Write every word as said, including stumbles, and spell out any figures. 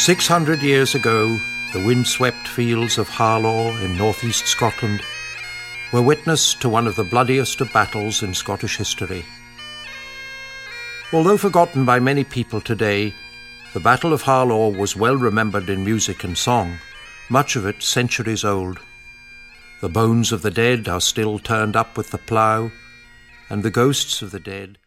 Six hundred years ago, the windswept fields of Harlaw in northeast Scotland were witness to one of the bloodiest of battles in Scottish history. Although forgotten by many people today, the Battle of Harlaw was well remembered in music and song, much of it centuries old. The bones of the dead are still turned up with the plough, and the ghosts of the dead